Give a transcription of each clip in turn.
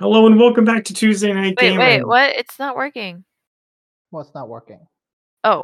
Hello and welcome back to Tuesday Night Wait, Gaming. what? It's not working. What's not working? Oh.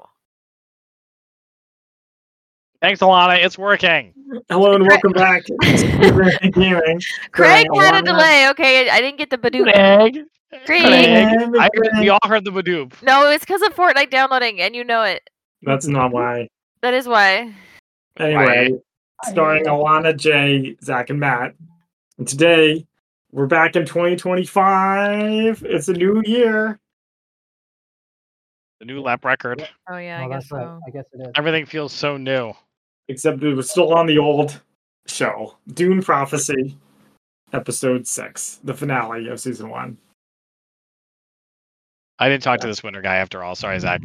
Thanks, Alana. It's working. Hello and welcome back to Tuesday Night Gaming. Craig had a Alana. delay. Okay, I didn't get the Badoop. Craig. Craig. We all heard the Badoop. No, it's because of Fortnite downloading, and you know it. That's not why. That is why. Anyway, starring Alana, Jay, Zach, and Matt. And today, we're back in 2025. It's a new year. The new lap record. Oh yeah, Oh, I guess that's right. so. I guess it is. Everything feels so new. Except it was still on the old show. Dune Prophecy, Episode 6. The finale of Season 1. I didn't talk to this winter guy after all. Sorry, Zach.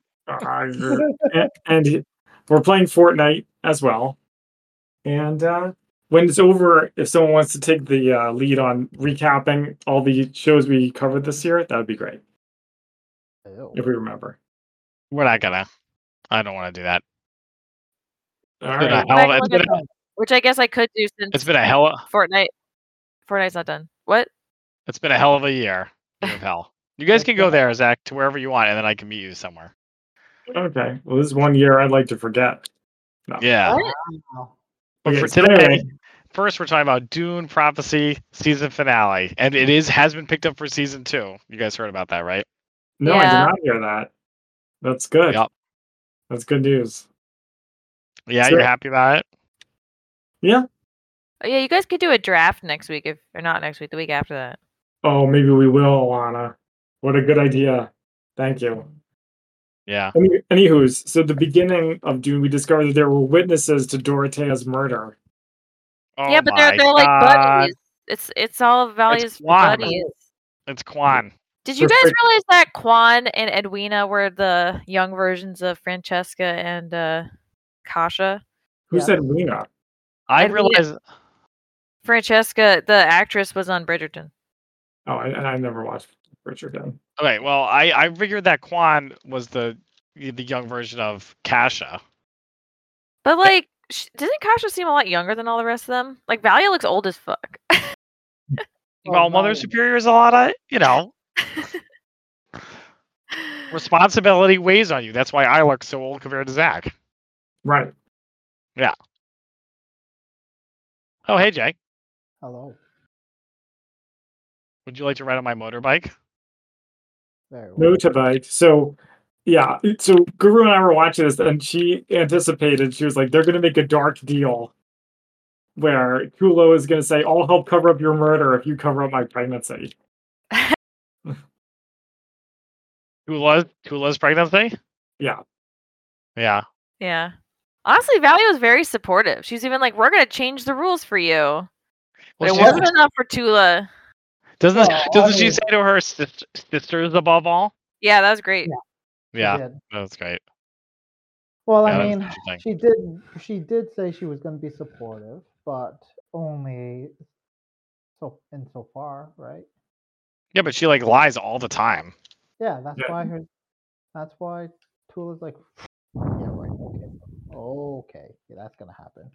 And we're playing Fortnite as well. And when it's over, if someone wants to take the lead on recapping all the shows we covered this year, that would be great. Ew. If we remember. We're not gonna. I don't want to do that. All It's been right. a hell of a- Which I guess I could do since It's been a hell of, Fortnite's not done. What? it's been a hell of a year. Year of hell. You guys can go there, Zach, to wherever you want, and then I can meet you somewhere. Okay. Well, this is one year I'd like to forget. No. Yeah. What? Wow. But Okay, for so today, anyway, first we're talking about Dune Prophecy season finale, and it has been picked up for season 2. You guys heard about that, right? no, I did Yeah. not hear that. That's good. Yep. That's good news. Yeah, So- you're happy about it? Yeah. Oh, yeah, you guys could do a draft next week, or not next week, the week after that. Oh, maybe we will, Alana. What a good idea. Thank you. Yeah. Anywho's, so the beginning of Dune, we discovered that there were witnesses to Dorothea's murder. Oh yeah, but my they're like God. buddies. It's all values for Quan. buddies. It's Quan. Did you For guys frick- realize that Quan and Edwina were the young versions of Francesca and Kasha? Who Yeah. said Lena? I Edwina. realize. Francesca, the actress, was on Bridgerton. Oh, I never watched Bridgerton. Okay, well, I figured that Quan was the young version of Kasha. But like, doesn't Kasha seem a lot younger than all the rest of them? Like, Valia looks old as fuck. Well, Mother Superior is a lot of, responsibility weighs on you. That's why I look so old compared to Zach. Right. Oh, hey, Jay. Hello. Would you like to ride on my motorbike? Very well. Motorbike. So, yeah. So Guru and I were watching this, and she anticipated. She was like, "They're going to make a dark deal, where Kulo is going to say, I'll help cover up your murder if you cover up my pregnancy." Kula's pregnancy? Yeah. Yeah. Yeah. Honestly, Valia was very supportive. She was even like, "We're gonna change the rules for you." Well, But it she's- wasn't enough for Tula. Doesn't Well, she say to her sisters above all? Yeah, that was great. She Yeah, did. that's great. Well, Yeah, I that's mean, interesting. she did say she was going to be supportive, but only so far, right? Yeah, but she like lies all the time. Yeah, that's Yeah. why Tula's like, yeah, right, okay, yeah, that's gonna happen.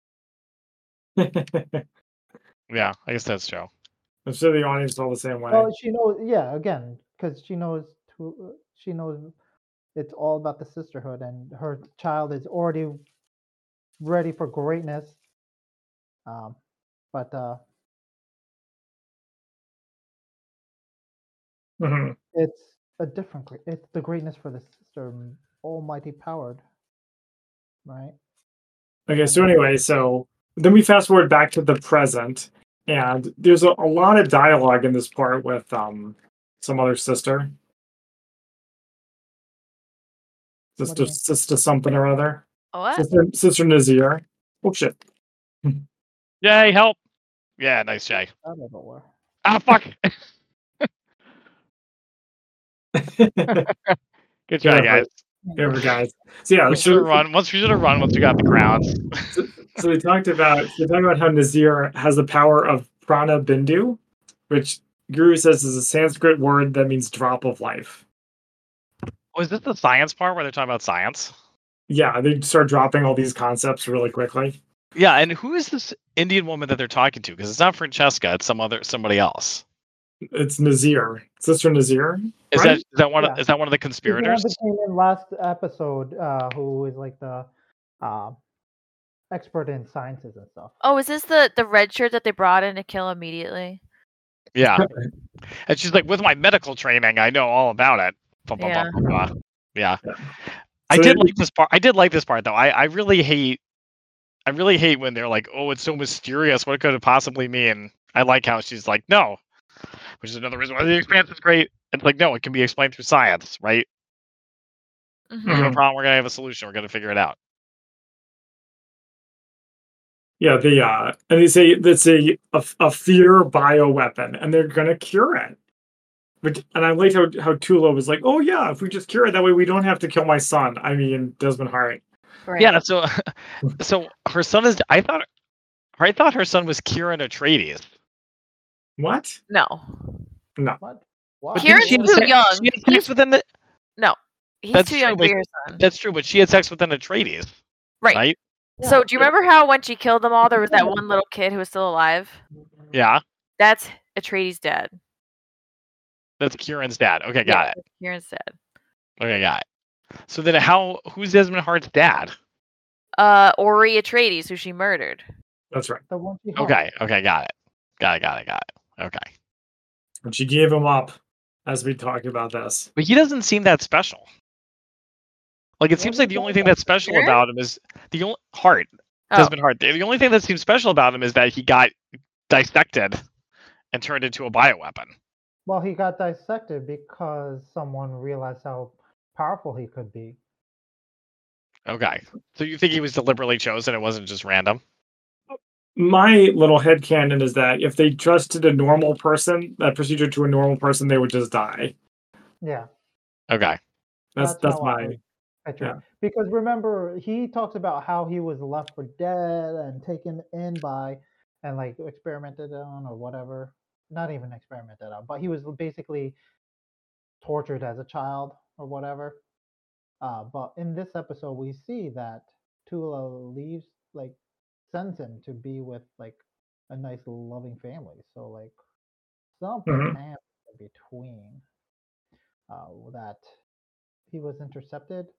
Yeah, I guess that's true. I'm sure the audience felt the same way. Well, she knows, yeah, again, because she knows it's all about the sisterhood, and her child is already ready for greatness. But Mhm. it's a different. It's the greatness for the sister, almighty powered, right? Okay, so anyway, so then we fast forward back to the present, and there's a lot of dialogue in this part with some other sister. What do you mean? Sister something or other. What? Sister Nazir. Oh shit. Jay, help! Yeah, nice, Jay. Out of nowhere. Ah, fuck! Good try, Yeah, guys. Whatever, guys. So yeah, We should have run. We should have run once we got the crowns. So they talked about how Nazir has the power of Prana Bindu, which Guru says is a Sanskrit word that means drop of life. Oh, is this the science part where they're talking about science? Yeah, they start dropping all these concepts really quickly. Yeah, and who is this Indian woman that they're talking to? Because it's not Francesca; it's somebody else. It's Nazir, Sister Nazir. Is right? that one? Yeah. Is that one of the He's the conspirators? one that came in last episode, who is like the expert in sciences and stuff. Oh, is this the red shirt that they brought in to kill immediately? Yeah. And she's like, with my medical training, I know all about it. Blah, blah, blah, Yeah. blah, blah. Yeah. Yeah. I So did they- like this part. I did like this part though. I really hate when they're like, oh, it's so mysterious. What could it possibly mean? I like how she's like, no. Which is another reason why the expanse is great. It's like, no, it can be explained through science, right? Mhm. We have a Mhm. problem, we're gonna have a solution, we're gonna figure it out. Yeah, and they say it's a fear bioweapon, and they're gonna cure it. And I liked how Tula was like, "Oh yeah, if we just cure it, that way we don't have to kill my son." I mean, Desmond Hart. Right. Yeah, so so her son is I thought her son was Kieran Atreides. What? No. No. What? But Kieran's didn't too she young. She had sex with an He's That's too young true, to be her son. That's true, but she had sex with an Atreides, Right. right? So do you remember how when she killed them all, there was that one little kid who was still alive? Yeah, That's Atreides' dad. that's Kieran's dad. Okay, Yeah, got it. that's Kieran's dad. Okay, got it. So then who's Desmond Hart's dad? Ori Atreides, who she murdered. That's right. The one she hugged. Okay, got it. Got it. Okay. And she gave him up as we talked about this. But he doesn't seem that special. Like, it What seems are like you the only talking thing that's special Kieran? about him is the only Hart, Oh, Desmond Hart. The only thing that seems special about him is that he got dissected and turned into a bioweapon. Well, he got dissected because someone realized how powerful he could be. Okay. So you think he was deliberately chosen? It wasn't just random? My little headcanon is that if they trusted a normal person, that procedure to a normal person, they would just die. Yeah, Okay. That's how I my picture it. yeah. Because remember, he talks about how he was left for dead and taken in by and like experimented on or whatever. Not even experimented on, but he was basically tortured as a child or whatever. But in this episode, we see that Tula leaves, like, sends him to be with like a nice, loving family. So like something Mhm. happened between that he was intercepted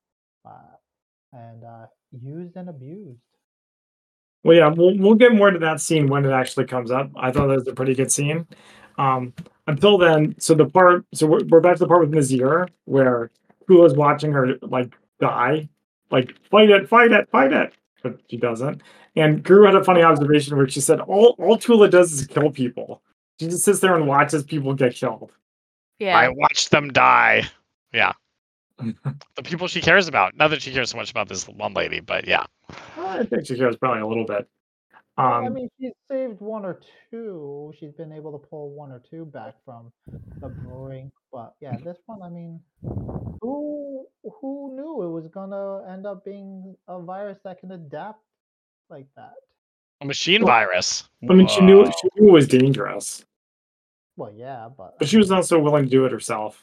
and used and abused. Well, yeah, we'll get more to that scene when it actually comes up. I thought that was a pretty good scene. Until then, so we're back to the part with Nazir where Tula's watching her like die, like fight it, but she doesn't. And Guru had a funny observation where she said all Tula does is kill people. She just sits there and watches people get killed. yeah. I watched them die. Yeah. The people she cares about. Not that she cares so much about this one lady, but yeah. I think she cares probably a little bit. Well, I mean, she's saved one or two. She's been able to pull one or two back from the brink. But yeah, this one, I mean, who knew it was gonna end up being a virus that can adapt like that? A machine Well, virus. I mean, she knew Whoa. it was dangerous, Well, yeah, but but she was also willing to do it herself.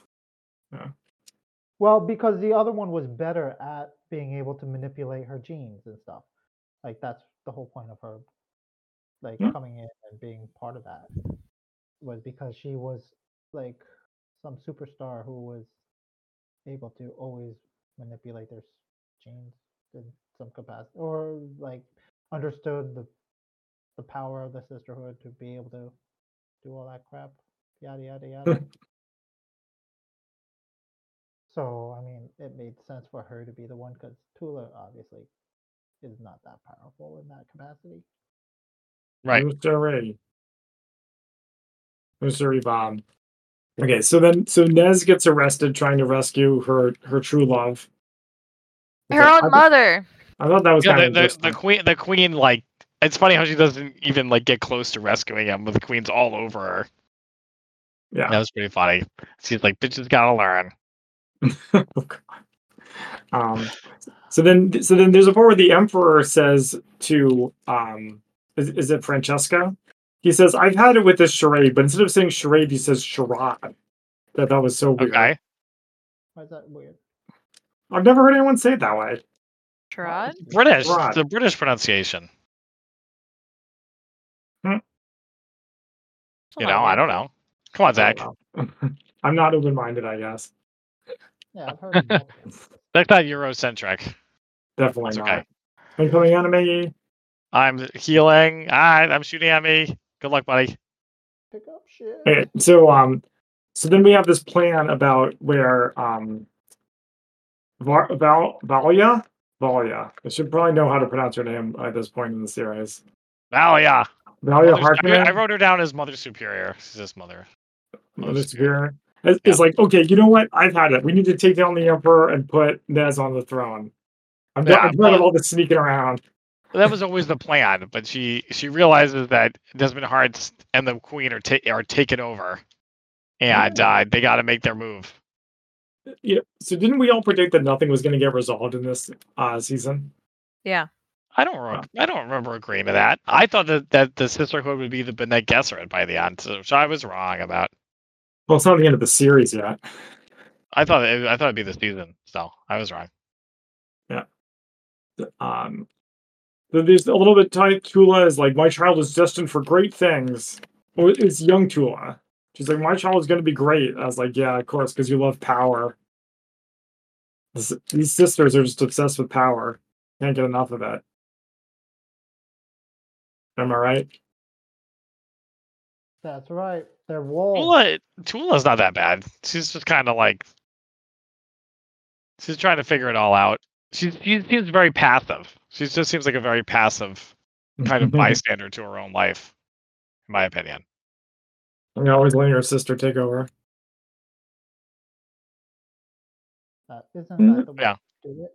well, because the other one was better at being able to manipulate her genes and stuff. Like that's the whole point of her, like Yeah. coming in and being part of that, was because she was like some superstar who was able to always manipulate their genes in some capacity, or like understood the power of the sisterhood to be able to do all that crap, yada yada yada. So I mean, it made sense for her to be the one because Tula obviously is not that powerful in that capacity. Right. Mystery bomb. Okay, so Nez gets arrested trying to rescue her true love. Her own mother. I thought that was kind Yeah, of the queen, like, it's funny how she doesn't even like get close to rescuing him, but the queen's all over her. Yeah. That was pretty funny. She's like, bitches gotta learn. So then there's a part where the emperor says to is it Francesca? He says, "I've had it with this charade," but instead of saying charade, he says charade. That was so weird. Okay. Why is that weird? I've never heard anyone say it that way. Trod? British. Right. The British pronunciation. Hmm. You know, I don't know. Come on, I Zach. don't know. I'm not open-minded, I guess. Yeah, I've heard multiple. That's not Eurocentric. Definitely That's not. okay. Incoming enemy. I'm healing. I'm shooting at me. Good luck, buddy. Pick up shit. Okay, so then we have this plan about where Valia. I should probably know how to pronounce her name at this point in the series. Oh yeah. Valia I Harkonnen. wrote her down as Mother Superior. She's just Mother. Mother Superior. It's like, okay, you know what? I've had it. We need to take down the Emperor and put Nez on the throne. I'm tired of all this sneaking around. That was always the plan, but she realizes that Desmond Hart and the Queen are taken over, and they got to make their move. Yeah. So didn't we all predict that nothing was going to get resolved in this season? Yeah. I don't remember agreeing to that. I thought that the Sisterhood would be the Bene Gesserit by the end, so I was wrong about. Well, it's not the end of the series yet. I thought it'd be the season, so I was wrong. Yeah. There's a little bit tight. Tula is like, my child is destined for great things. Well, it's young Tula. She's like, my child is going to be great. I was like, yeah, of course, because you love power. These sisters are just obsessed with power. Can't get enough of it. Am I right? That's right. They're wolves. Tula's not that bad. She's just kind of like she's trying to figure it all out. She seems very passive. She just seems like a very passive kind of bystander to her own life, in my opinion. And you're always letting your sister take over. Isn't that the way Yeah. to do it?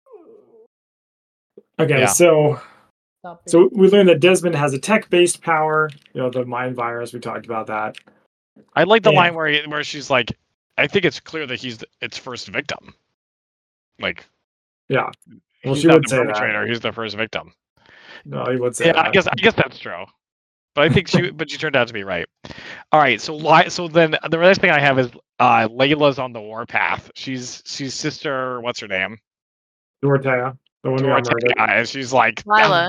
Okay, Yeah. so we learned that Desmond has a tech-based power. The mind virus. We talked about that. I like the line where she's like, I think it's clear that he's its first victim. Like, yeah, well, he's she not would the say perpetrator. that. He's the first victim. No, he would say Yeah, that. I guess that's true. But I think she turned out to be right. All right, so then the next thing I have is Layla's on the warpath. She's sister. What's her name? Dorothea, the one who got murdered. And she's like, Lila.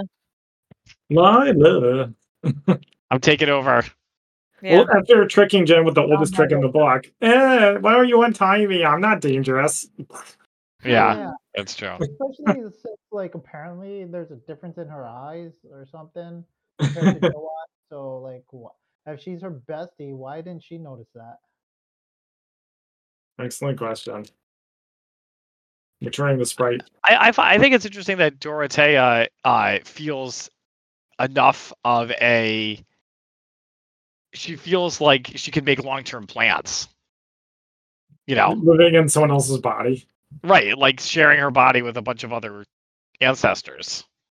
I'm taking over. Yeah. Well, after tricking Jen with the oldest trick in the book, why don't you untie me? I'm not dangerous. Yeah, that's true. Especially since, like, apparently there's a difference in her eyes or something compared to Joanne. So, like, if she's her bestie, why didn't she notice that? Excellent question. Maturing the sprite. I think it's interesting that Dorothea feels enough of a. She feels like she can make long-term plans. Living in someone else's body. Right, like sharing her body with a bunch of other ancestors.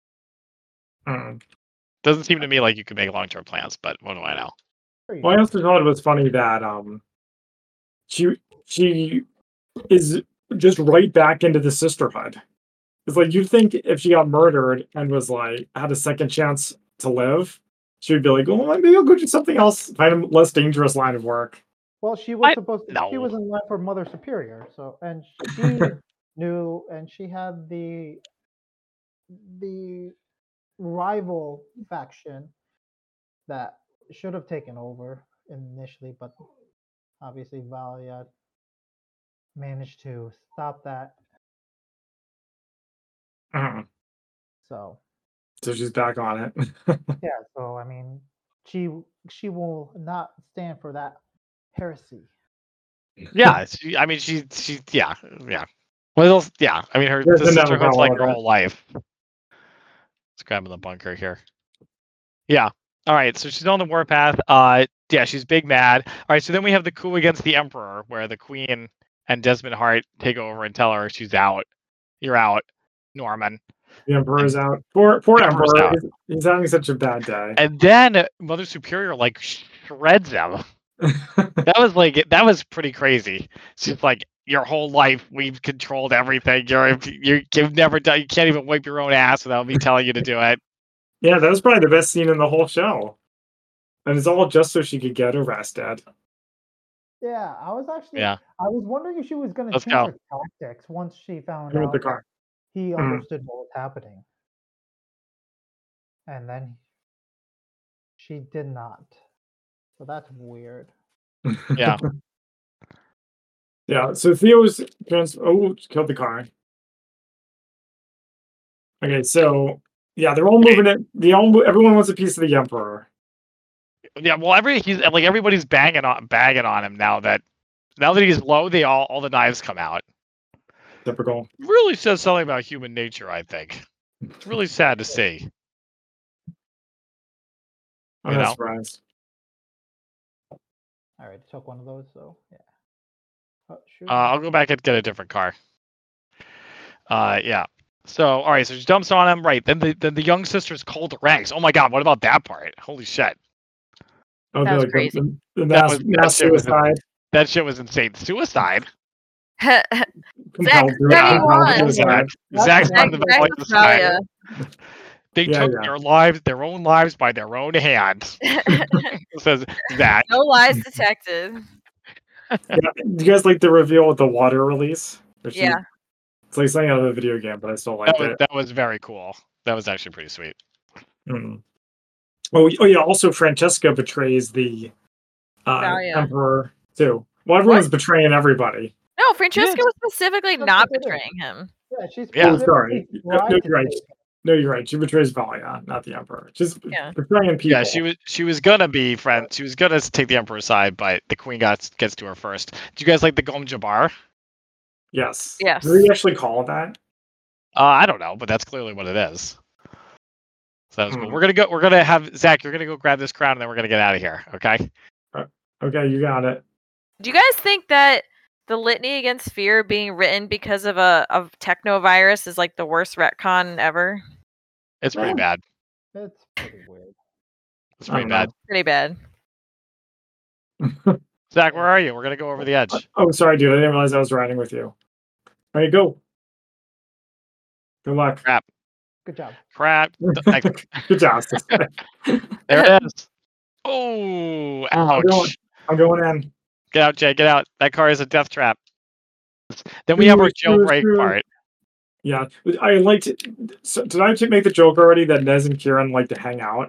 Doesn't seem to me like you could make long-term plans, but what do I know? Well, I also thought it was funny that she is just right back into the sisterhood. It's like, you'd think if she got murdered and was like had a second chance to live, she would be like, oh, maybe I'll go do something else, find a less dangerous line of work. Well, she was supposed to. She was in line for Mother Superior, so and she knew, and she had the rival faction that should have taken over initially, but obviously Valia managed to stop that. So she's back on it. yeah, so I mean, she will not stand for that heresy. Yeah, yeah. Well, yeah. I mean, the sisterhood's like her whole life. Let's grab in the bunker here. Yeah. All right. So she's on the warpath. Yeah, she's big mad. All right. So then we have the coup against the Emperor, where the Queen and Desmond Hart take over and tell her she's out. You're out, Norman. The Emperor's out. Poor Emperor. He's having such a bad day. And then Mother Superior like shreds him. That was pretty crazy. She's like, your whole life we've controlled everything. You've never done. You can't even wipe your own ass without me telling you to do it. Yeah, that was probably the best scene in the whole show, and it's all just so she could get arrested. Yeah, I was actually. Yeah. I was wondering if she was going to change her tactics once she found out that he understood what was happening, and then she did not. So that's weird. Yeah. Yeah, so Theo's killed the car. Okay, so yeah, they're all moving it. Everyone wants a piece of the Emperor. Yeah, well, everybody's bagging on him now that he's low. All the knives come out. Typical. Really says something about human nature. I think it's really sad to see. I'm You not know? surprised. All right, took one of those, so yeah. Oh, shoot. I'll go back and get a different car. Yeah. So, all right. So she dumps on him. Right. Then the young sister's called to ranks. Oh my God. What about that part? Holy shit. Oh, That was like crazy. the That mass shit was suicide. That shit was insane. Suicide. Compelled suicide. Zach's Zach- on the way to the sky. Thalia. They took their own lives by their own hand. Says Zach. No lies detected. Do you guys like the reveal with the water release? Yeah. It's like something out of a video game, but I still liked it. That was very cool. That was actually pretty sweet. Mm. Oh yeah. Also, Francesca betrays the Thalia. Emperor too. Well, everyone's betraying everybody. No, Francesca was specifically not Francesca did. betraying him. Yeah, she's Yeah. Oh, sorry. specifically No, tried you're to right. take- No, you're right. She betrays Valia, not the Emperor. She's Yeah. betraying people. Yeah, she was gonna be friend. She was gonna take the Emperor's side, but the Queen gets to her first. Do you guys like the Gom Jabbar? Yes. Yes. Do we actually call it that? I don't know, but that's clearly what it is. So that was cool. Hmm. We're gonna have Zach. You're gonna go grab this crown, and then we're gonna get out of here. Okay? Okay, you got it. Do you guys think that the litany against fear being written because of a technovirus is like the worst retcon ever? It's pretty bad. It's pretty weird. It's I pretty don't bad. Pretty bad. Zach, where are you? We're gonna go over the edge. Oh, sorry, dude. I didn't realize I was riding with you. All right, go. Good luck. Good job. Crap. Good job. There it is. Oh, ouch. I'm going in. Get out, Jay. Get out. That car is a death trap. Then we have our jailbreak part. Yeah, I liked it. So, did I make the joke already that Nez and Kieran like to hang out?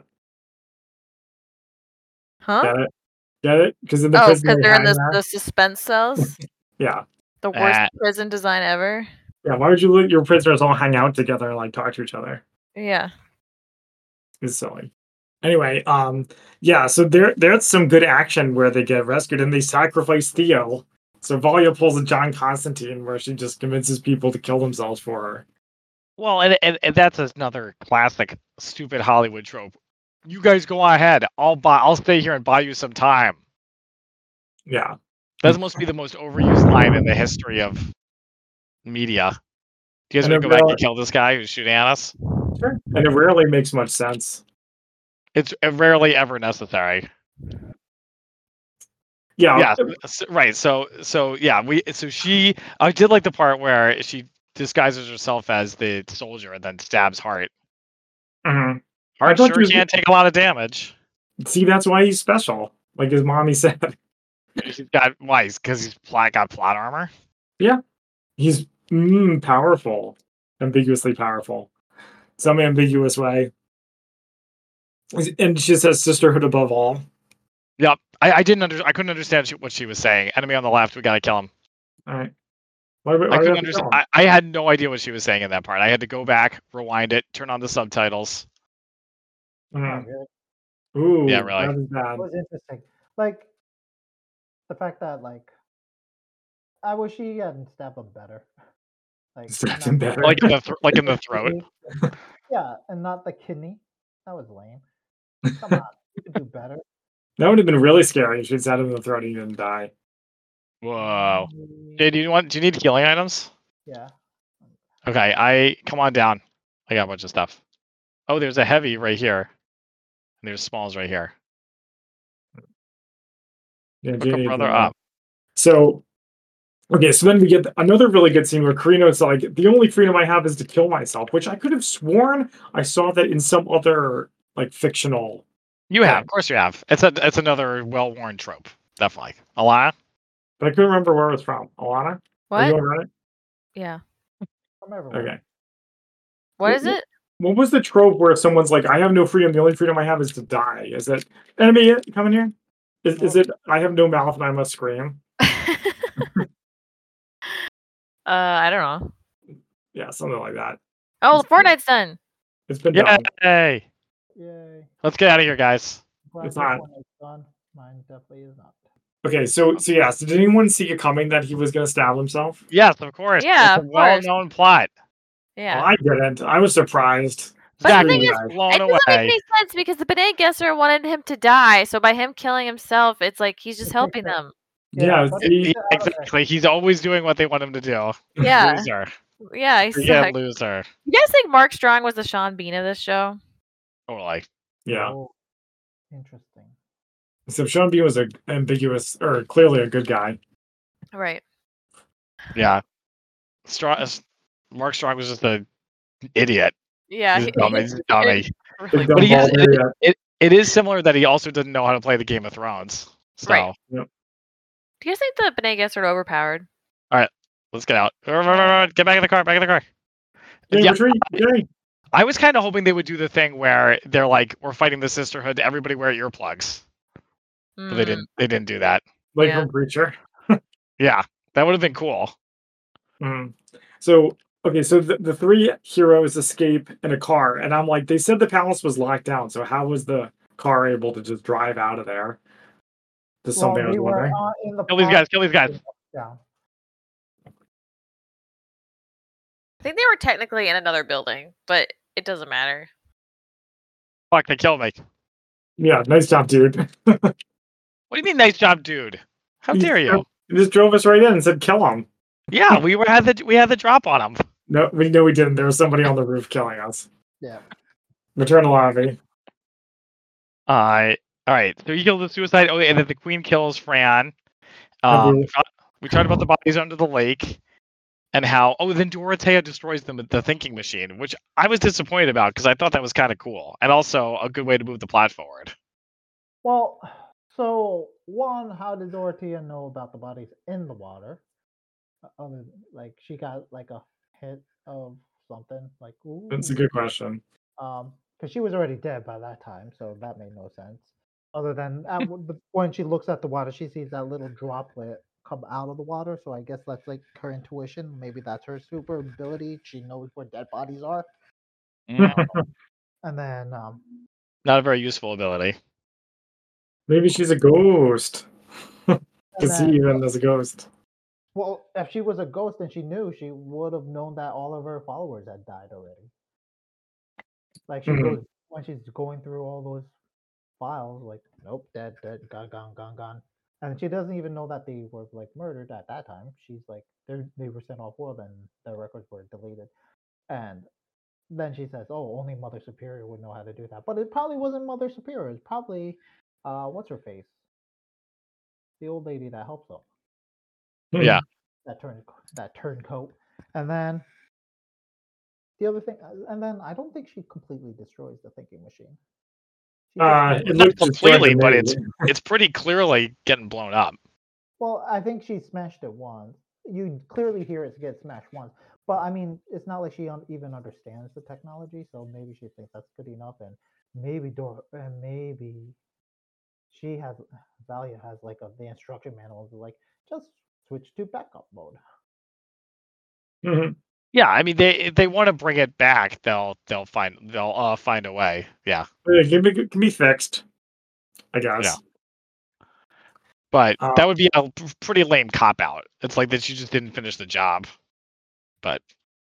Huh? Get it? Get it? Because in the Oh, prison because they they're in hang the there. suspense cells. Yeah, The worst prison design ever. yeah. Why would you let your prisoners all hang out together and like talk to each other? Yeah. It's silly. Anyway, yeah. So there's some good action where they get rescued and they sacrifice Theo. So Valia pulls a John Constantine where she just convinces people to kill themselves for her. Well, and that's another classic stupid Hollywood trope. You guys go ahead. I'll stay here and buy you some time. Yeah. That must be the most overused line in the history of media. Do you guys want to go back and kill this guy who's shooting at us? Sure. And it rarely makes much sense. It's rarely ever necessary. Yeah. Right. So yeah, I did like the part where she disguises herself as the soldier and then stabs Hart. Mhm. Hart sure can't take a lot of damage. See, that's why he's special, like his mommy said. He's got because he's got plot armor. Yeah, he's powerful, ambiguously powerful, some ambiguous way. And she says sisterhood above all. Yep, I couldn't understand what she was saying. Enemy on the left, we gotta kill him. All right. I couldn't understand. I had no idea what she was saying in that part. I had to go back, rewind it, turn on the subtitles. Mhm. Really? Ooh, Yeah, really. that is It bad. was interesting. Like the fact that I wish he hadn't stabbed him better. Like Stabbed not- him better. Like in the throat. Yeah, and not the kidney. That was lame. Come on, you could do better. That would have been really scary if she'd stabbed him in the throat and he didn't die. Whoa. Jay, do you need healing items? Yeah. Okay, come on down. I got a bunch of stuff. Oh, there's a heavy right here. And there's smalls right here. Yeah, Hook a Janie brother did up. So, okay, so then we get another really good scene where Carino's like, the only freedom I have is to kill myself, which I could have sworn I saw that in some other like fictional. You have, of course you have. It's another well-worn trope. Definitely. Alana? But I couldn't remember where it was from. Alana? Are you What? on Reddit? Yeah. From everyone. Okay. What is it? What was the trope where someone's like, I have no freedom, the only freedom I have is to die? Is it enemy coming here? Is it I have no mouth and I must scream? I don't know. Yeah, something like that. Oh, It's been- Fortnite's done. It's been done. Yay! Yay. Let's get out of here, guys. Glad It's this not. one is done. Mine definitely is not. Okay, so yeah, so did anyone see it coming that he was gonna stab himself? Yes, of course. Yeah, It's a of course. well-known plot. Yeah. Well, I didn't. I was surprised. But the Zach thing was is, blown it doesn't make away. any sense because the Bene Gesserit wanted him to die, so by him killing himself, it's like he's just It helping takes them. Yeah, but he- it's out of there. Exactly. He's always doing what they want him to do. Yeah. Loser. Yeah, he Yeah, sucks. loser. You guys think Mark Strong was the Sean Bean of this show? Totally. yeah. Oh, interesting. So Sean Bean was a ambiguous or clearly a good guy. Right. Yeah. Mark Strong was just an idiot. Yeah. He's a dummy. He's a dummy. really Big dumb But he is, bald idiot. it is similar that he also doesn't know how to play the Game of Thrones. So Right. Do you guys think the Bene Gesserit are overpowered? let's get out. Get back in the car. Back in the car. Jay, Yeah, retreat, Jay. I was kind of hoping they would do the thing where they're like, "We're fighting the Sisterhood. Everybody wear earplugs." But they didn't. They didn't do that. Like Yeah. from Preacher. Yeah, that would have been cool. Mm. So okay, so the three heroes escape in a car, and I'm like, they said the palace was locked down. So how was the car able to just drive out of there? Just something I was they were wondering. in the Kill these guys. Kill these guys. down. I think they were technically in another building, but it doesn't matter. Fuck, they killed me. Yeah, nice job, dude. What do you mean, nice job, dude? How He dare you? just drove us right in and said, "Kill him." Yeah, we had the drop on him. No, we didn't. There was somebody on the roof killing us. Yeah. Return to lobby. All right. So you kill the suicide. Oh, and then the queen kills Fran. Indeed. We talked about the bodies under the lake, and how then Dorothea destroys the thinking machine, which I was disappointed about because I thought that was kind of cool and also a good way to move the plot forward. Well, so one, how did Dorothea know about the bodies in the water? Other like she got like a hit of something like ooh. That's a good question. Because she was already dead by that time, so that made no sense. Other than when she looks at the water, she sees that little droplet come out of the water. So I guess that's like her intuition. Maybe that's her super ability. She knows where dead bodies are. And then Not a very useful ability. Maybe she's a ghost. and Because he then, even is a ghost. well, if she was a ghost and she knew, she would have known that all of her followers had died already. Like she goes when she's going through all those files, like nope, dead, gone. And she doesn't even know that they were like murdered at that time. She's like they were sent off world and their records were deleted. And then she says, "Oh, only Mother Superior would know how to do that." But it probably wasn't Mother Superior. It's probably what's her face, the old lady that helps them. Yeah. That turncoat. And then the other thing, and then I don't think she completely destroys the thinking machine. She just- It Not looks completely, but destroyed it's pretty clearly getting blown up. well, I think she smashed it once. You clearly hear it get smashed once. But I mean, it's not like she even understands the technology, so maybe she thinks that's good enough, and maybe maybe she has Valia has like the instruction manuals like just switch to backup mode. Mhm. Yeah, I mean if they want to bring it back, they'll find a way. Yeah. It can be fixed, I guess. Yeah. But that would be a pretty lame cop out. It's like that she just didn't finish the job. But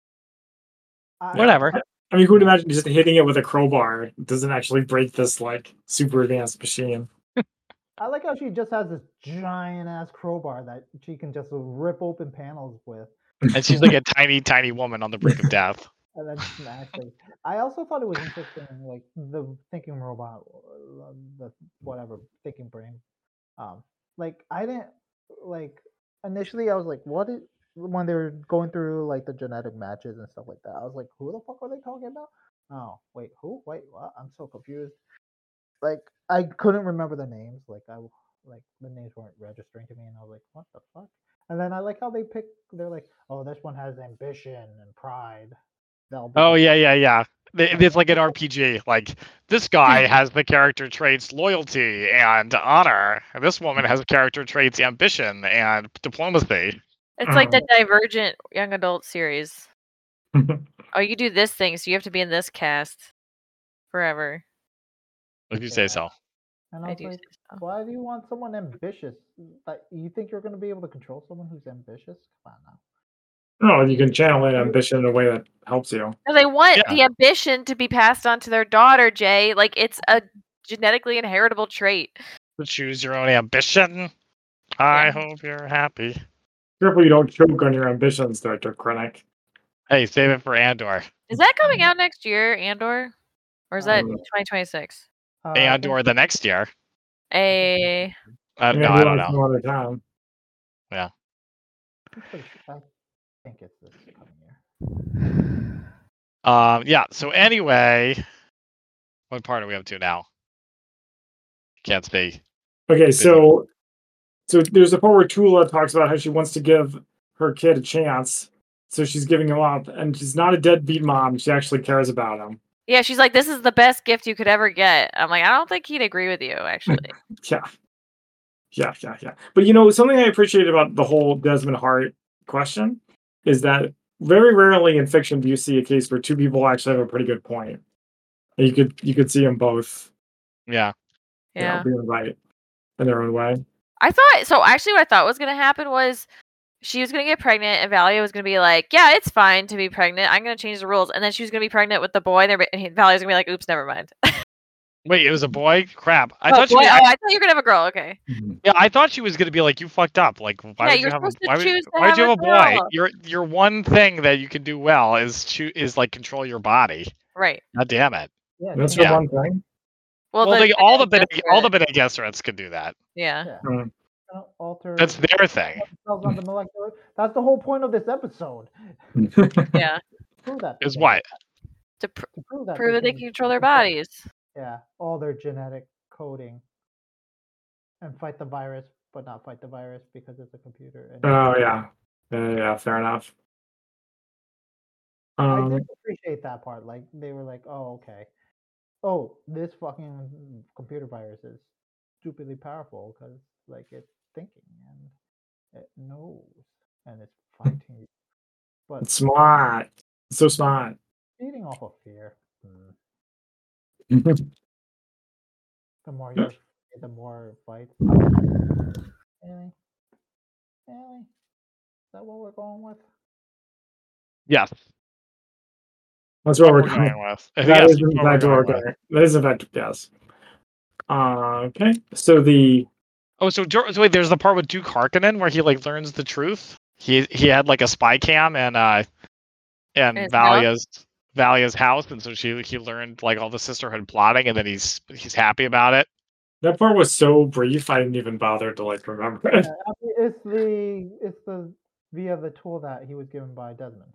whatever. I mean, who would imagine just hitting it with a crowbar doesn't actually break this like super advanced machine? I like how she just has this giant ass crowbar that she can just rip open panels with. And she's like a tiny woman on the brink of death. And then smash things. I also thought it was interesting, like the thinking robot, the whatever thinking brain. Like I didn't like initially. I was like, what is when they were going through like the genetic matches and stuff like that. I was like, who the fuck are they talking about? Oh wait, who? Wait, what? I'm so confused. Like I couldn't remember the names. Like the names weren't registering to me, and I was like, what the fuck? And then I like how they pick. They're like, oh, this one has ambition and pride. They'll Oh be yeah. It's like an RPG. Like this guy has the character traits loyalty and honor. And this woman has character traits ambition and diplomacy. It's like the Divergent young adult series. Oh, you do this thing, so you have to be in this cast forever. If you say Yeah. so. And I I was do like, say so. why do you want someone ambitious? Like, you think you're going to be able to control someone who's ambitious? Come on now. No, you can channel that ambition in a way that helps you. No, they want Yeah. the ambition to be passed on to their daughter, Jay. Like it's a genetically inheritable trait. To choose your own ambition. I Yeah. hope you're happy. Careful you don't choke on your ambitions, Dr. Krennic. Hey, save it for Andor. Is that coming out next year, Andor? Or is that Um, 2026? I think- Andor the next year. A No, I Maybe don't like know. some other time. I'm pretty sure, I think it's this coming year. Yeah, so anyway, what part are we up to now? Can't speak. Okay, so there's a part where Tula talks about how she wants to give her kid a chance. So she's giving him up, and she's not a deadbeat mom. She actually cares about him. yeah, she's like, this is the best gift you could ever get. I'm like, I don't think he'd agree with you, actually. Yeah. But something I appreciate about the whole Desmond Hart question is that very rarely in fiction do you see a case where two people actually have a pretty good point. And you could see them both Yeah. Yeah. being right in their own way. I thought so. Actually, what I thought was going to happen was she was going to get pregnant, and Valia was going to be like, "Yeah, it's fine to be pregnant. I'm going to change the rules." And then she was going to be pregnant with the boy, and Valia was going to be like, "Oops, never mind." Wait, it was a boy? Crap. I I thought thought you were going to have a girl. Okay. Yeah, I thought she was gonna be like, you fucked up. Like, why Yeah, would you're you have a supposed to why would, choose to why would you have have a a boy? girl. Your one thing that you can do well is like control your body. Right. God damn it. Yeah, That's they- your one thing. Well, Well, the all the Bene Gesserit- Gesserits could do that. Yeah. yeah. Mm. Alter That's their thing. themselves on the molecular. That's the whole point of this episode. Yeah. Prove that. Is they what? To prove that. prove that they can control their bodies. Yeah, all their genetic coding, and fight the virus, but not fight the virus because it's a computer. And Oh yeah, fair enough. I Um, did appreciate that part. Like they were like, "Oh, okay. Oh, this fucking computer virus is stupidly powerful because like it's thinking and it knows and it's fighting you." But it's smart. It's so smart. feeding off of fear. The more you're, the more it fights. Really? Really? Is that what we're going with? Yes. That's what we're We're going. going with. That Yes, is in what we're fact what we're going with. going. That is in fact yes. Okay. So the Oh, so wait, there's the part with Duke Harkonnen where he like learns the truth. He had like a spy cam and His Valia's house, and so he learned like all the sisterhood plotting, and then he's happy about it. that part was so brief I didn't even bother to like remember it. Yeah, I mean, it's the via the tool that he was given by Desmond.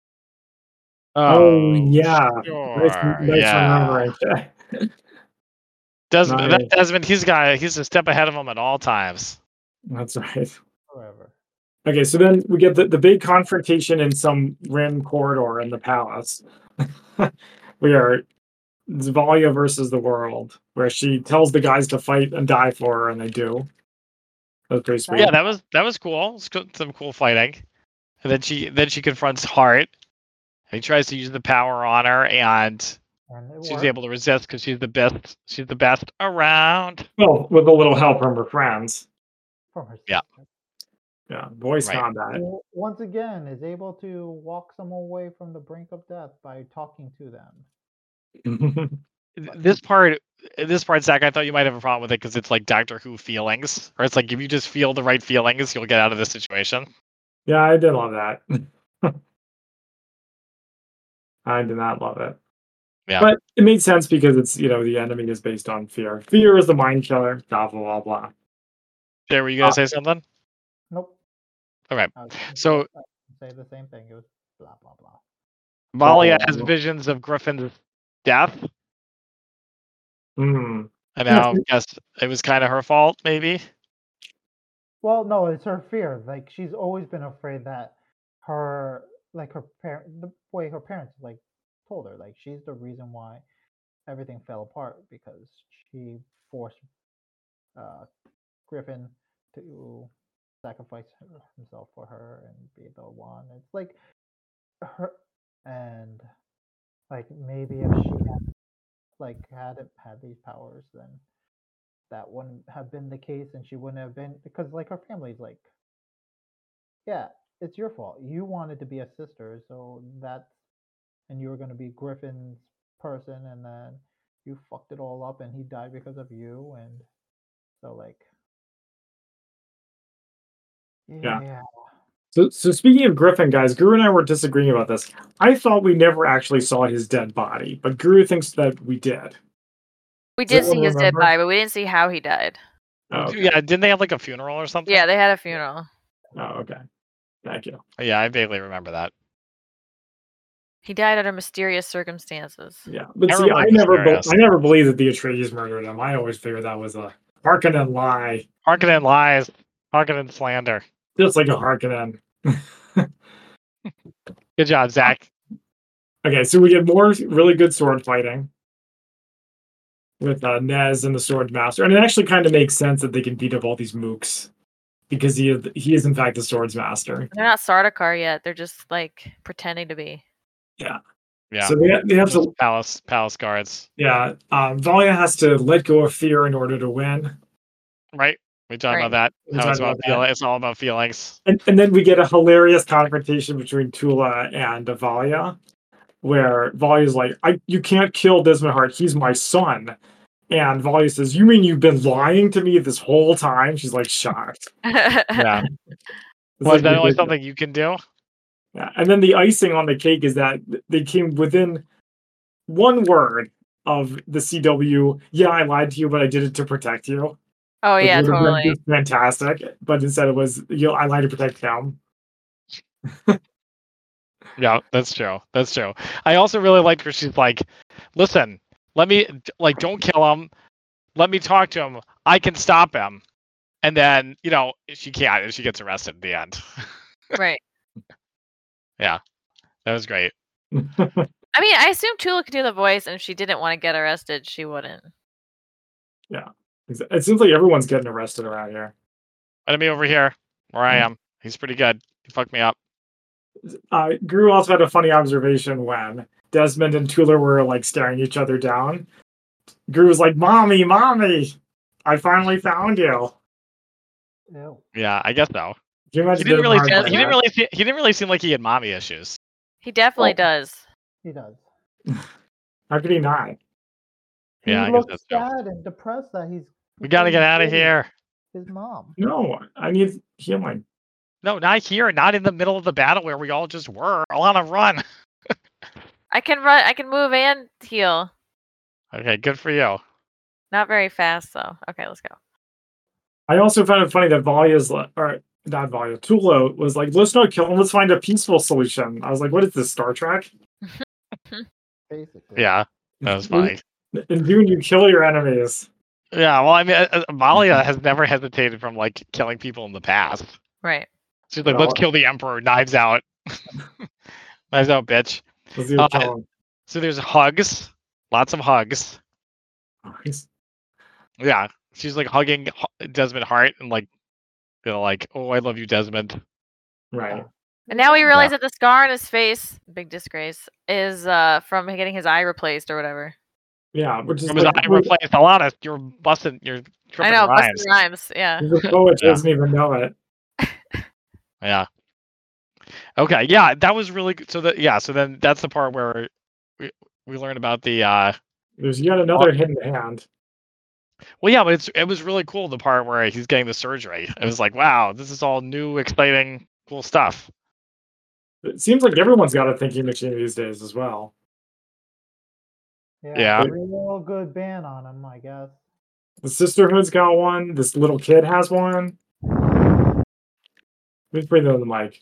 Oh yeah. sure. Nice yeah. remembering. Desmond, Nice. Desmond, he's a step ahead of him at all times. That's right. Forever. Okay, so then we get the big confrontation in some random corridor in the palace. We are it's Valia versus the world, where she tells the guys to fight and die for her, and they do. That's pretty sweet. Yeah, that was cool. It's some cool fighting. And then she confronts Hart. And he tries to use the power on her, and And it she's worked. able to resist because she's the best. She's the best around. Well, with a little help from her friends. From her Yeah. sister. Yeah, voice Right. combat. Who, once again, is able to walk someone away from the brink of death by talking to them. This part, Zach, I thought you might have a problem with it because it's like Doctor Who feelings, or it's like if you just feel the right feelings, you'll get out of this situation. Yeah, I did love that. I did not love it. Yeah. But it made sense because it's, the enemy is based on fear. Fear is the mind killer, blah, blah, blah, blah. Jay, were you gonna say something? Nope. Okay. I was gonna So- say the same thing. It was blah blah blah. Valia Oh. has visions of Griffin's death, Hmm. and now guess it was kind of her fault, maybe. Well, no, it's her fear. Like she's always been afraid that her like her parent, the way her parents like told her, like she's the reason why everything fell apart because she forced uh, Griffin to sacrifice himself for her and be the one. It's like her, and like maybe if she had like had these powers, then that wouldn't have been the case, and she wouldn't have been because like her family's like, yeah, it's your fault. You wanted to be a sister, so that's and you were going to be Griffin's person, and then you fucked it all up, and he died because of you, and so like, Yeah. yeah. So speaking of Griffin, guys, Guru and I were disagreeing about this. I thought we never actually saw his dead body, but Guru thinks that we did. We Does did see anyone his dead remember? body, but we didn't see how he died. Oh, okay. Yeah, didn't they have like a funeral or something? Yeah, they had a funeral. Oh, okay. Thank you. Yeah, I vaguely remember that. He died under mysterious circumstances. Yeah, but see, Everyone I was never, curious. I never believed that the Atreides murdered him. I always figured that was a Harkonnen lie, Harkonnen lies, Harkonnen slander. just like a Harkonnen. Good job, Zach. Okay, so we get more really good sword fighting with Nez and the Sword Master, and it actually kind of makes sense that they can beat up all these mooks because he is in fact the Swords Master. They're not Sardaukar yet. They're just like pretending to be. Yeah. Yeah. So they have to. Palace guards. Yeah. Valia has to let go of fear in order to win. Right. We talked Right. about that. We How talked it's about about that. it's all about feelings. And then we get a hilarious confrontation between Tula and Valia, where Valia's like, you can't kill Desmond Hart. He's my son. And Valia says, you mean you've been lying to me this whole time? She's like shocked. Yeah. It's Was like that only ridiculous. something you can do? Yeah. And then the icing on the cake is that they came within one word of the CW. Yeah, I lied to you, but I did it to protect you. Oh Which yeah, would have been totally. just fantastic. But instead it was, I lied to protect him. Yeah, that's true. That's true. I also really like her. She's like, listen, let me don't kill him. Let me talk to him. I can stop him. And then, she can't, and she gets arrested at the end. Right. Yeah. That was great. I mean, I assume Tula could do the voice, and if she didn't want to get arrested, she wouldn't. Yeah. It seems like everyone's getting arrested around here. Enemy over here, where I am. He's pretty good. He fucked me up. Gru also had a funny observation when Desmond and Tula were like staring each other down. Gru was like, Mommy, I finally found you. Ew. Yeah, I guess so. Can you imagine He didn't Desmond really. Hart does He like didn't that? really. He didn't really seem like he had mommy issues. He definitely Oh. does. He does. How could he not? He Yeah, I guess looks that's true. sad and depressed that he's. We gotta get out of here. His mom. No, I need healing. No, not here. Not in the middle of the battle where we all just were. All on a run. I can run. I can move and heal. Okay, good for you. Not very fast though. Okay, let's go. I also found it funny that not Valia, Tula was like, let's not kill him, let's find a peaceful solution. I was like, what is this, Star Trek? Basically. Yeah, that was funny. In Dune, you kill your enemies. Yeah, well, I mean, Valia has never hesitated from like killing people in the past. Right. She's like, Well- let's kill the Emperor. Knives out. Knives out, bitch. Let's do kill him. So there's hugs. Lots of hugs. Yeah, she's like hugging Desmond Hart and like, oh, I love you, Desmond. Right. And now we realize that the scar on his face, big disgrace, is from getting his eye replaced or whatever. Yeah, which is From his eye replaced. Alanis, you're tripping I know, rhymes. busting rhymes. Yeah. the poet Yeah. doesn't even know it. Yeah. Okay. Yeah, that was really good. So then that's the part where we learn about the. There's yet another hidden hand. Well, yeah, but it was really cool the part where he's getting the surgery. It was like, wow, this is all new, exciting, cool stuff. It seems like everyone's got a thinking machine these days as well. Yeah. Real good ban on him, I guess. The Sisterhood's got one. This little kid has one. Let me bring that on the mic.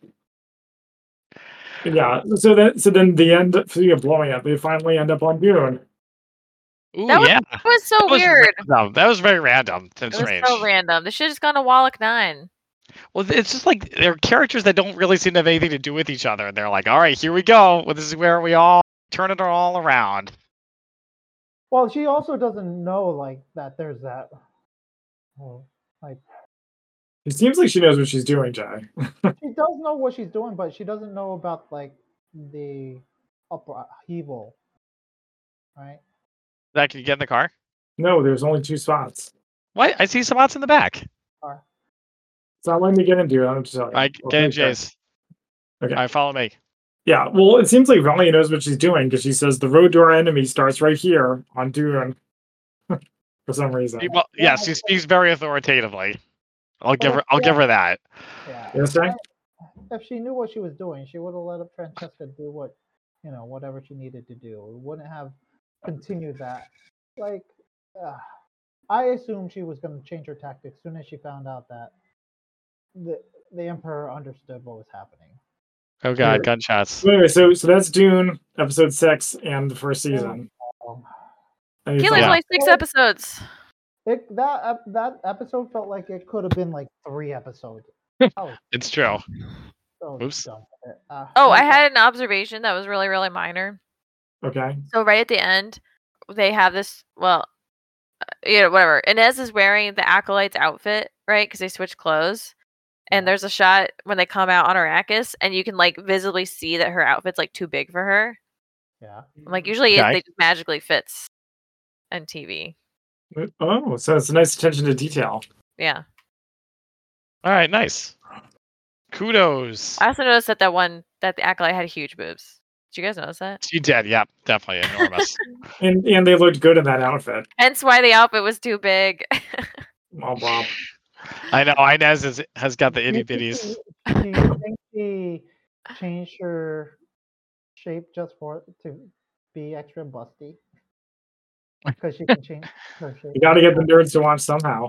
Yeah. So then the end. Speaking of blowing up, they finally end up on Dune. Ooh, That was- yeah. It was so That was weird. random. That was very random and It was strange. so random. They should have just gone to Wallach 9. Well, it's just like they're characters that don't really seem to have anything to do with each other. And they're like, all right, here we go. Well, this is where we all turn it all around. Well, she also doesn't know like that. There's that. Well, like It seems like she knows what she's doing, Jay. she does know what she's doing, but she doesn't know about like the upheaval, right? Zach, can you get in the car? No, there's only 2 spots. What? I see spots in the back. It's not letting me get into it. I'm just telling you. All right, get in, Jace. Okay. All right, follow me. Yeah, well, it seems like Valia knows what she's doing because she says the road to our enemy starts right here on Dune. For some reason. Well, yeah, she speaks very authoritatively. I'll give her that. Yeah. You understand? If she knew what she was doing, she would have let Francesca do whatever she needed to do. It wouldn't have continued that. Like, I assumed she was going to change her tactics as soon as she found out that the Emperor understood what was happening. Oh God, gunshots. Anyway, so that's Dune episode 6 and the first season. There's only 6 episodes. That episode felt like it could have been like 3 episodes. It's true. So Oops. I had an observation that was really, really minor. Okay. So right at the end, they have this. Well, whatever. Inez is wearing the Acolyte's outfit, right? Because they switch clothes. And there's a shot when they come out on Arrakis, and you can like visibly see that her outfit's like too big for her. Yeah. Like usually they just magically fits on TV. Oh, so it's a nice attention to detail. Yeah. All right, nice. Kudos. I also noticed that the Acolyte had huge boobs. Did you guys notice that? She did, yeah, definitely enormous. and they looked good in that outfit. Hence why the outfit was too big. Oh, Bob. I know Inez has got the itty bitties. Do you think she changed her shape just to be extra busty? Because she can change her shape. You got to get the nerds to watch somehow.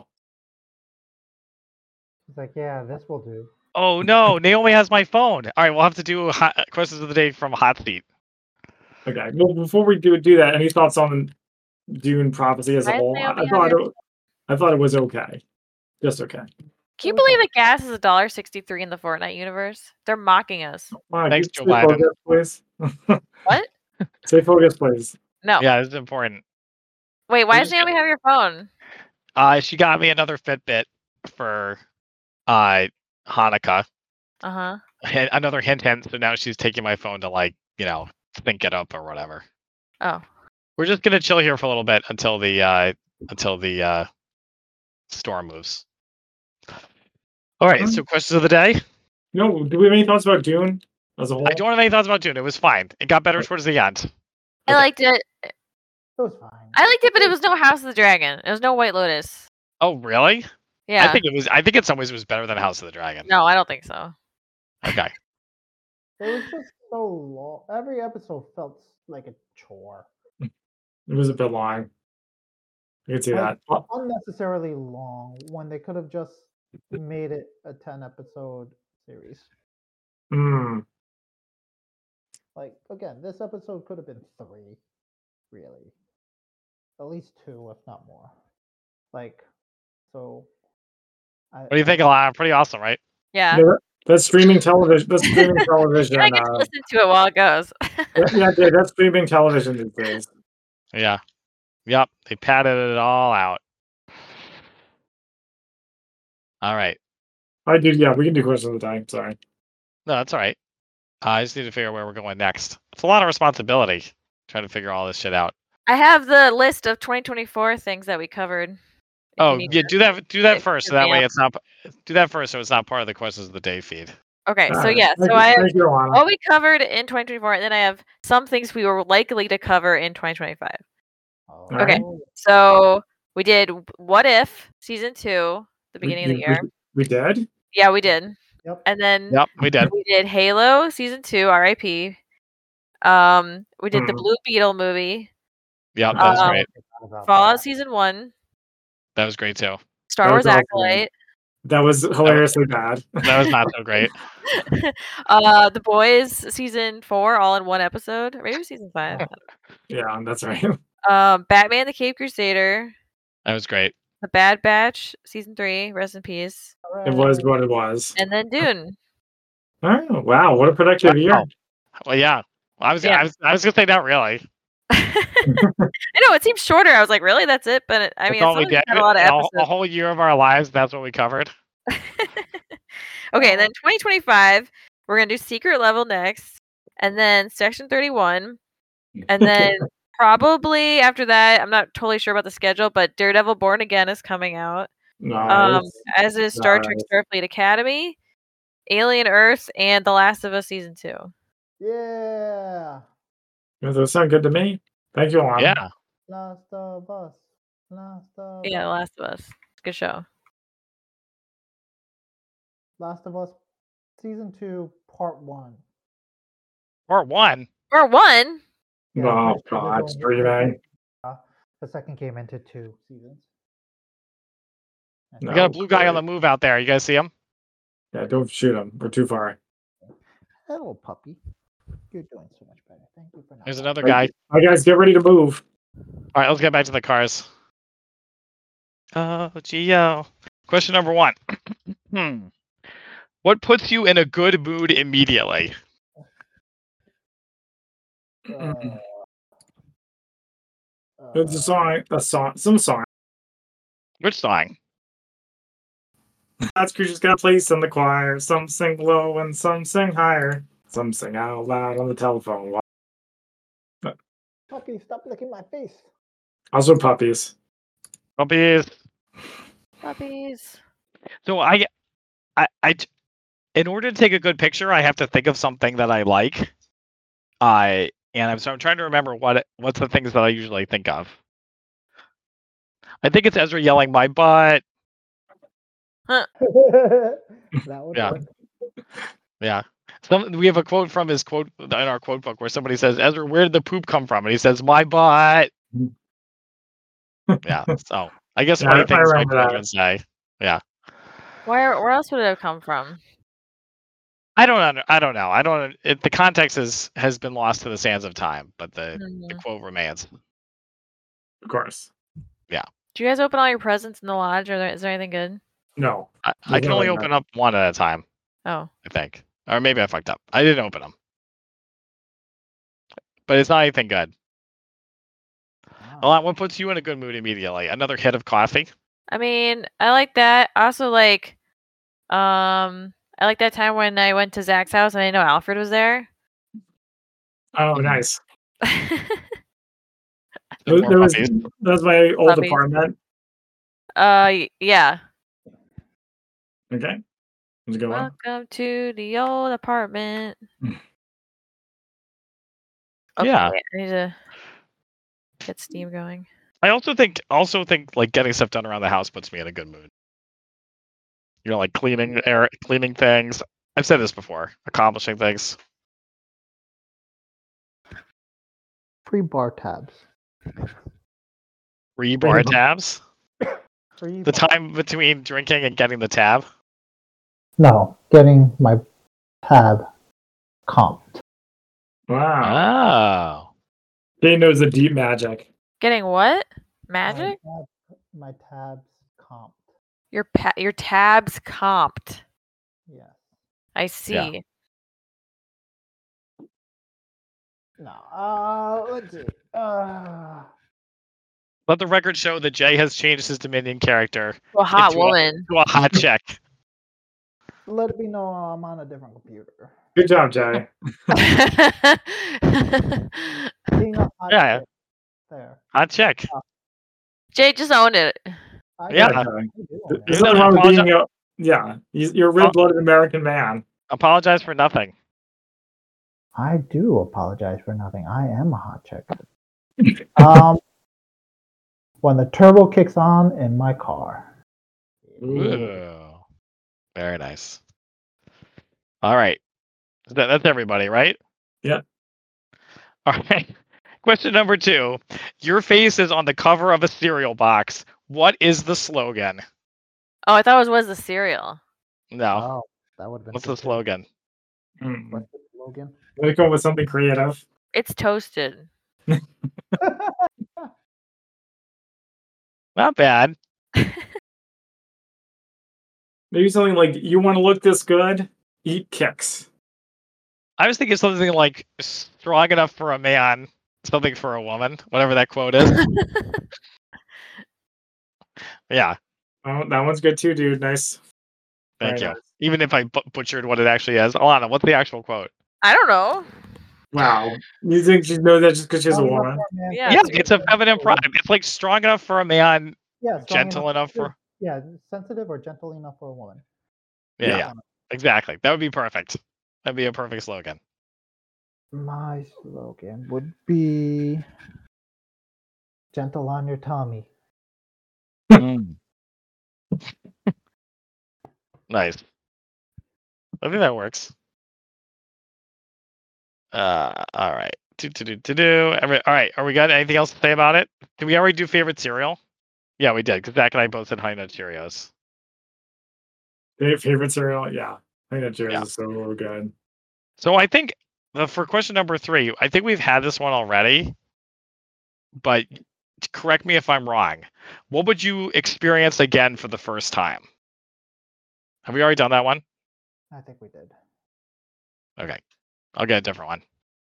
It's like, yeah, this will do. Oh no, Naomi has my phone. All right, we'll have to do questions of the day from Hot Seat. Okay. Well, before we do that, any thoughts on Dune Prophecy as a whole? I thought it was okay. Just okay. Can you believe that gas is $1.63 in the Fortnite universe? They're mocking us. Thanks, Joe Biden. Focus, please. What? Stay focused, please. No. Yeah, this is important. Wait, why does Naomi have your phone? She got me another Fitbit for Hanukkah. Uh-huh. Another hint. So now she's taking my phone to sync it up or whatever. Oh. We're just gonna chill here for a little bit until the storm moves. All right, so questions of the day? No, do we have any thoughts about Dune as a whole? I don't have any thoughts about Dune. It was fine. It got better towards the end. I liked it. It was fine. I liked it, but it was no House of the Dragon. It was no White Lotus. Oh, really? Yeah. I think in some ways it was better than House of the Dragon. No, I don't think so. Okay. It was just so long. Every episode felt like a chore. It was a bit long. I can see that. Unnecessarily long when they could have just made it a 10-episode series. Like, again, this episode could have been 3, really. At least 2, if not more. Like, so... What do you think, Alana? Pretty awesome, right? Yeah. That's streaming television. That's streaming television. I get to listen to it while it goes. That's streaming television these days. Yeah. Yep. They padded it all out. All right. I do. Yeah, we can do questions of the day. Sorry. No, that's all right. I just need to figure out where we're going next. It's a lot of responsibility trying to figure all this shit out. I have the list of 2024 things that we covered. Oh, yeah, do that first, so that way it's not. Do that first, so it's not part of the questions of the day feed. Okay, so yeah, so I have what we covered in 2024, and then I have some things we were likely to cover in 2025. Okay, so we did What If Season 2, the beginning of the year. We did? Yeah, we did. Yep. And then we did. We did Halo Season 2, R.I.P. We did the Blue Beetle movie. Yeah, that was great. Fallout Season 1. That was great too. Star Wars Acolyte. That was hilariously bad. That was not so great. The Boys Season 4, all in one episode. Or maybe Season 5. Yeah, that's right. Batman the Cape Crusader. That was great. The Bad Batch season 3, rest in peace, It was what it was. and then Dune. Oh, wow, what a productive year. Wow. Well, yeah. I was Yeah. I was gonna say not really. I know it seems shorter. I was like, really? That's it? But I mean, That's all some we of these did. had a lot of A episodes. whole year of our lives. That's what we covered. Okay, and then 2025, we're gonna do Secret Level next, and then Section 31, and then probably after that, I'm not totally sure about the schedule, but Daredevil Born Again is coming out. Nice. As is Star Trek Starfleet Academy, Alien Earth, and The Last of Us season 2. Yeah. Yeah, those sound good to me. Thank you, Alana. Yeah. Last of Us. Last of Yeah, The Us. Last of Us. Good show. Last of Us season 2, part 1. Part 1. Part 1. Yeah, Oh, first God, original- streaming. The second came into 2 seasons. We got a No, blue guy on the great. move out there. You guys see him? Yeah, don't shoot him. We're too far. Hello, puppy. You're doing so much better. Thank you for not. There's another All guy. right, all right, guys, get ready to move. All right, let's get back to the cars. Oh, Gio. Question number 1. What puts you in a good mood immediately? It's a song, some song. Which song? God's creatures got a place in the choir. Some sing low and some sing higher. Some sing out loud on the telephone. Puppy, stop licking my face. Also puppies. Puppies. Puppies. So in order to take a good picture, I have to think of something that I like. I'm trying to remember what's the things that I usually think of. I think it's Ezra yelling "my butt." That would Yeah. work. Yeah. We have a quote from his quote in our quote book where somebody says, "Ezra, where did the poop come from?" And he says, "My butt." Yeah. So I guess Yeah, funny I things my remember that. children say. Yeah. Where else would it have come from? I don't know. The context has been lost to the sands of time, but the quote remains. Of course. Do you guys open all your presents in the lodge, or is there anything good? No. I can only nothing open up one at a time, Oh, I think. Or maybe I fucked up. I didn't open them. But it's not anything good. Wow. What puts you in a good mood immediately? Another hit of coffee? I mean, I like that. Also, like, I like that time when I went to Zach's house and I know Alfred was there. Oh, nice. More That was puppies. my old Puppies. apartment. Yeah. Okay. Let's go on. Welcome to the old apartment. Okay, Yeah. wait, I need to get Steam going. I also think like getting stuff done around the house puts me in a good mood. You know, like cleaning things. I've said this before. Accomplishing things. Free bar tabs. Rebar tabs. Free The bar- time between drinking and getting the tab. No, getting my tab comped. Wow. Oh. He knows the deep magic. Getting what? Magic? My tabs comped. Your tabs comped. Yes. I see. No. Let's see. Let the record show that Jay has changed his Dominion character To a hot into woman. to a hot chick. Let it be known I'm on a different computer. Good job, Jay. Being a hot Yeah. chick. There. Hot chick. Jay, just own it. Yeah. Okay. I do own There's it. nothing wrong with apologize. being you're a red-blooded American man. Apologize for nothing. I do apologize for nothing. I am a hot chick. When the turbo kicks on in my car. Ooh. Very nice. All right. That's everybody, right? Yeah. All right. Question number 2. Your face is on the cover of a cereal box. What is the slogan? Oh, I thought it was the cereal. No. Oh, that would have been. What's the slogan? What's the slogan? Let me come up with something creative. It's toasted. Not bad. Maybe something like, you want to look this good? Eat Kix. I was thinking something like strong enough for a man, something for a woman, whatever that quote is. Yeah, Oh, that one's good too, dude. Nice. thank Very you. nice. Even if I butchered what it actually is. Alana, what's the actual quote? I don't know. Wow. You think she knows that just because she's a Strong enough woman? for a man, Yeah, Yeah, sensitive it's a enough feminine for a woman. pride. It's like strong enough for a man, Yeah, strong gentle enough for. Yeah, sensitive or gentle enough for a woman. Yeah, exactly. That would be perfect. That'd be a perfect slogan. My slogan would be gentle on your tummy. Nice. I think that works. All right. All right. Are we got anything else to say about it? Did we already do favorite cereal? Yeah, we did. Because Zach and I both said Honey Nut Cheerios. Favorite cereal? Yeah. I think that Cheerios Yeah. is so good. So I think for question number 3, I think we've had this one already. But correct me if I'm wrong. What would you experience again for the first time? Have we already done that one? I think we did. Okay. I'll get a different one.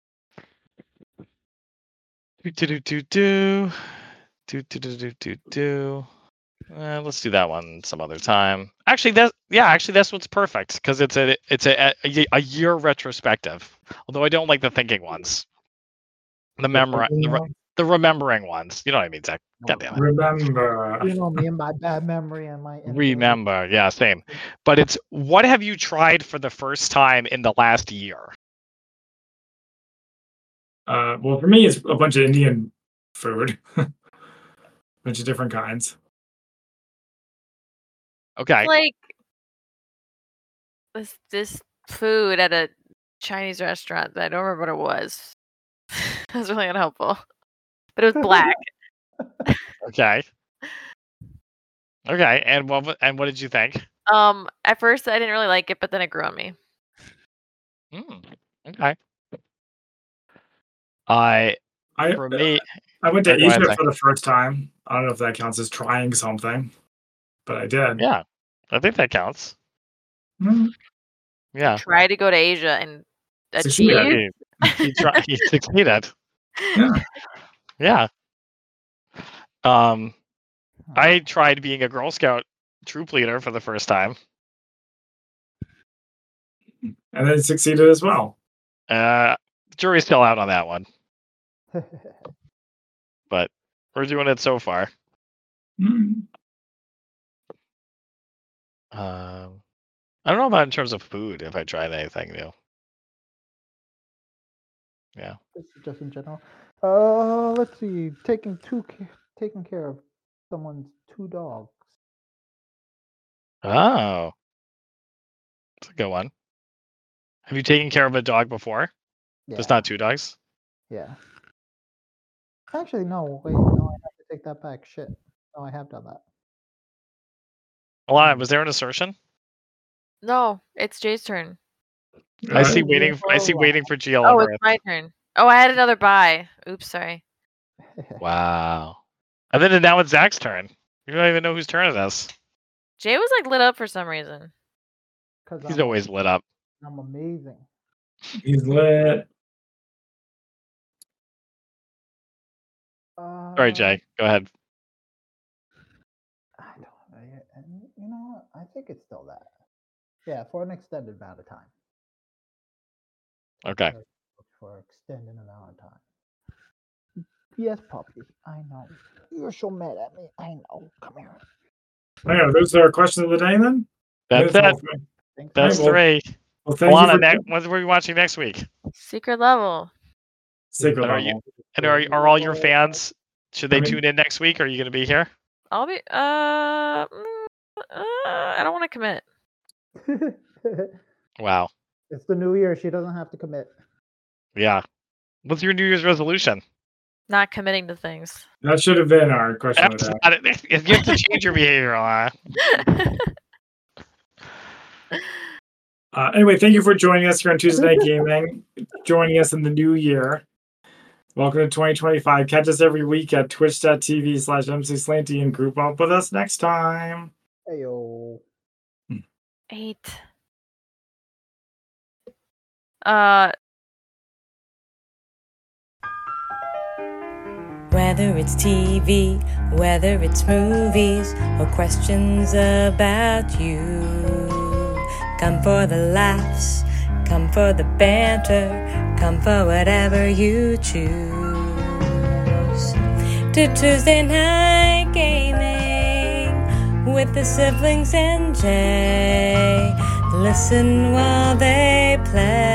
Let's do that one some other time. Actually, this one's perfect because it's a year retrospective. Although I don't like the thinking ones, the remembering ones. You know what I mean, Zach? God damn it. Remember. You know me and my bad memory and my Remember, yeah, same. But it's what have you tried for the first time in the last year? Well, for me, it's a bunch of Indian food. Bunch of different kinds. Okay. Like this food at a Chinese restaurant that I don't remember what it was. That was really unhelpful. But it was black. Okay. Okay. And what did you think? At first I didn't really like it, but then it grew on me. Okay. For me, I went to go ahead, Asia Zach. for the first time. I don't know if that counts as trying something, but I did. Yeah, I think that counts. Mhm. Yeah. Try to go to Asia and Succeeded. achieve. He succeeded. Yeah. Yeah. I tried being a Girl Scout troop leader for the first time. And then succeeded as well. Jury's still out on that one, but we're doing it so far. Mhm. I don't know about in terms of food if I tried anything new. Yeah. Just in general. Let's see. Taking care of someone's 2 dogs. Oh, that's a good one. Have you taken care of a dog before? Yeah. There's not 2 dogs. Yeah. Actually, no. Wait, no. I have to take that back. Shit. No, I have done that. Alana, was there an assertion? No, it's Jay's turn. I see waiting for GL. Oh, it's my turn. Oh, I had another buy. Oops, sorry. Wow. And then now it's Zach's turn. You don't even know whose turn it is. Jay was like lit up for some reason. He's always lit up. I'm amazing. He's lit. Sorry, Jay. Go ahead. I don't know. You know what? I think it's still that. Yeah, for an extended amount of time. Okay. For an extended amount of time. Yes, puppy. I know. You're so mad at me. I know. Come here. Yeah, those are questions of the day then? That's Yes, it. well, That's well, 3. Well, thank you Alana, for what are we watching next week? Secret level. Secret And level. are all your fans? Should they I mean- tune in next week? Or are you going to be here? I'll be. I don't want to commit. Wow. It's the new year. She doesn't have to commit. Yeah. What's your New Year's resolution? Not committing to things. That should have been our question of That's the day. not it. You have to change your behavior, Alana. Anyway, thank you for joining us here on Tuesday Night Gaming, joining us in the new year. Welcome to 2025. Catch us every week at twitch.tv/MCSlanty and group up with us next time. Heyo. 8. Whether it's TV, whether it's movies, or questions about you. Come for the laughs, come for the banter, come for whatever you choose. To Tuesday Night Gaming with the siblings and Jay. Listen while they play.